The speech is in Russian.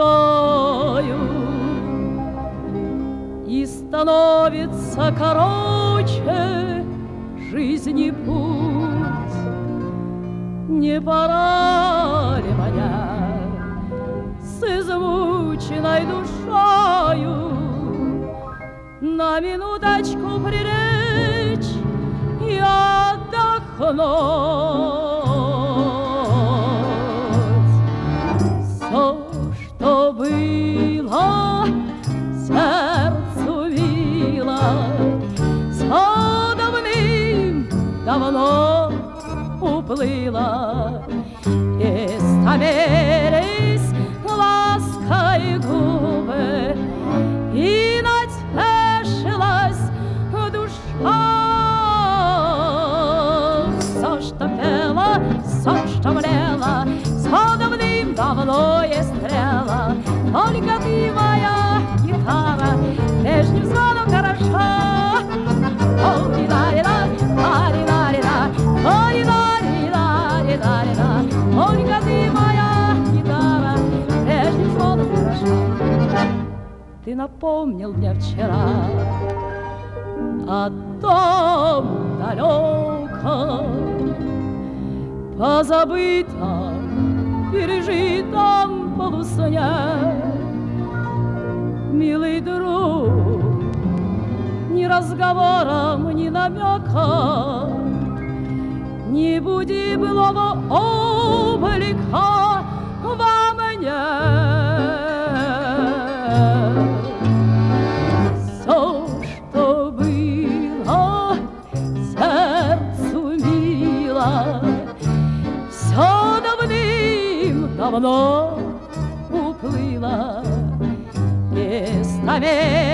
душою, и становится короче жизни путь. Не пора ли меня с измученной душою на минуточку прилечь и отдохнуть? Все, что было, сердцу мило, все давным-давно уплыло. Истомились лаской губы, и натешилась душа. Все, что пела, все, что млела, все давным-давно истрела. Только ты, моя гитара, прежним звоном хороша. О-ди-да-ди-да, а-ди-да-ди-да, о-ди-да-ди-да-ди-да-ди-да. Только ты, моя гитара, прежним звоном хороша. Ты напомнил мне вчера о том далеком, позабытом, пережитом полусне. Милый друг, ни разговором, ни намеком не буди былого облика во мне. Все, что было, сердцу мило, все давным-давно уплыло. Истомились